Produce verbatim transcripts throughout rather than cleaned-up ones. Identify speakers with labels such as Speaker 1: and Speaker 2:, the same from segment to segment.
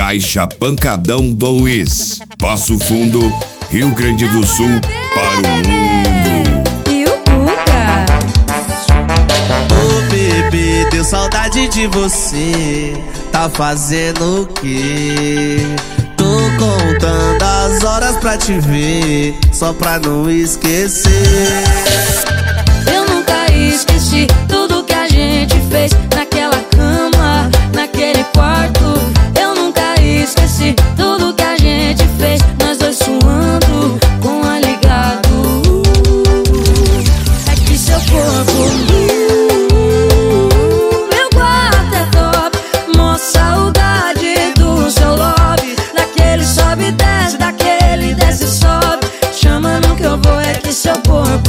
Speaker 1: Caixa Pancadão Dom Luiz, Passo Fundo, Rio Grande do Sul, para o mundo.
Speaker 2: E o Cuca?
Speaker 3: Ô bebê, deu saudade de você. Tá fazendo o quê? Tô contando as horas pra te ver, só pra não esquecer.
Speaker 2: Eu nunca esqueci tudo que a gente fez naquela cama, naquele quarto. Eu nunca esqueci tudo que a gente fez, nós dois suando com a ligado. É que seu corpo, meu quarto é top, mó saudade do seu lobby, daquele sobe e desce, daquele desce e sobe, chamando que eu vou. É que seu corpo,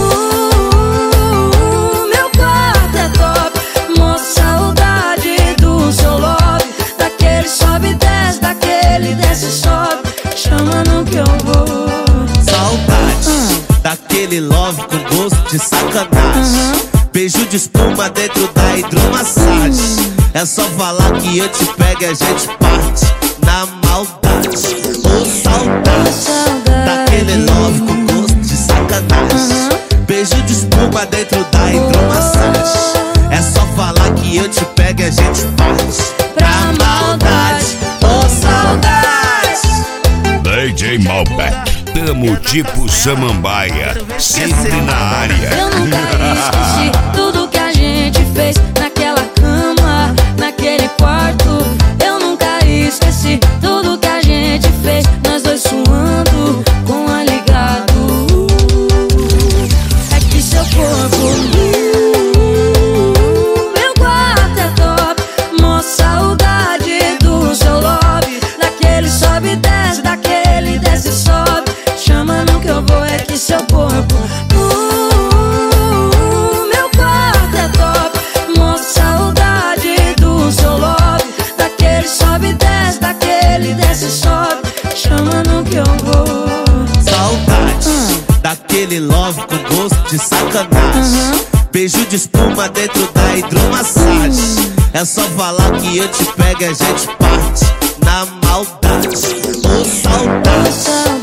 Speaker 2: chamando que eu vou.
Speaker 3: Saudade uh. daquele love com gosto de sacanagem. uh-huh. Beijo de espuma dentro da hidromassagem. uh. É só falar que eu te pego e a gente parte na maldade. Ô oh, saudade, saudade daquele love com gosto de sacanagem. uh-huh. Beijo de espuma dentro da hidromassagem. oh. É só falar que eu te pego e a gente parte pra maldade. Ô oh, saudade.
Speaker 1: D J Malbec, tamo tipo Samambaia, sempre na área.
Speaker 2: Eu nunca esqueci tudo que a gente fez naquela cama, naquele quarto. Eu nunca esqueci tudo que a gente fez, nós dois suando com a ligado. É que seu corpo, meu quarto é top, mó saudade do seu lobby, daquele sobe e desce, daquele desce e sobe, chamando que eu vou. É que seu corpo, uh, meu quarto é top, mó saudade do seu lobby, daquele sobe e desce, daquele desce e sobe, chamando que eu vou.
Speaker 3: Saudade
Speaker 2: uh.
Speaker 3: daquele love com gosto de sacanagem. uh-huh. Beijo de espuma dentro da hidromassagem. uh. É só falar que eu te pego e a gente parte na maldade. Ô oh, saudade